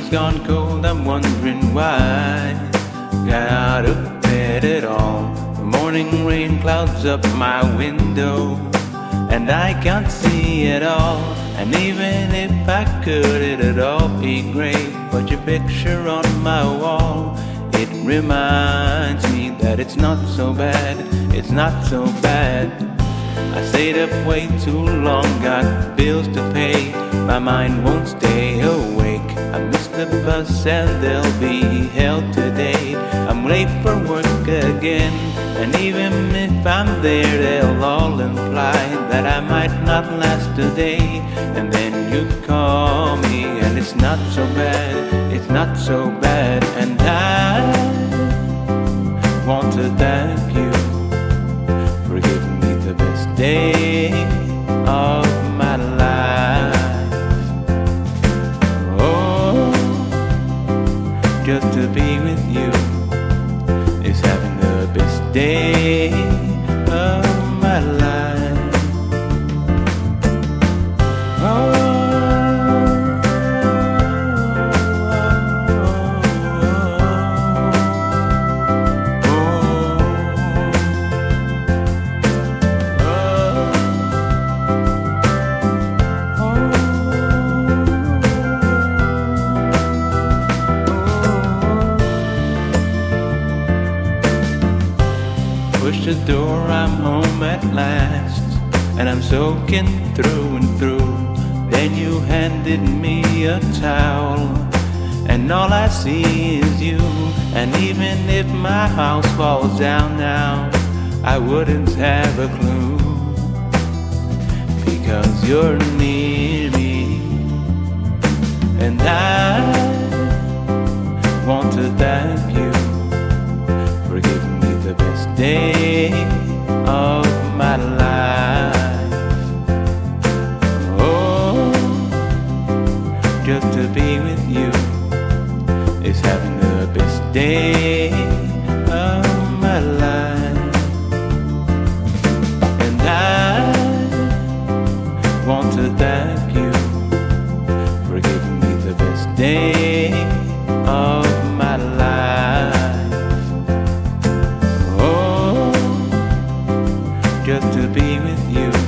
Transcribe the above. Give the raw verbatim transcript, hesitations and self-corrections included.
gone cold, I'm wondering why. Got out of bed at all. The morning rain clouds up my window, and I can't see it all. And even if I could, it'd all be great. But your picture on my wall, it reminds me that it's not so bad, it's not so bad. I stayed up way too long, got bills to pay, my mind won't stay awake. I missed the bus and there'll be hell today. I'm late for work again, and even if I'm there, they'll all imply that I might not last a day. And then you call me, and it's not so bad, it's not so bad. And I want to thank you for giving me the best day of my life. Oh, just to be with you is having the best day of my life. Oh, push the door, I'm home at last, and I'm soaking through and through. Then you handed me a towel, and all I see is you. And even if my house falls down now, I wouldn't have a clue, because you're near me. And I want to thank you for giving me the best day of my life. Oh, just to be with you is having the best day of my life. And I want to thank you for giving me the best day of my life. Oh, just to be with you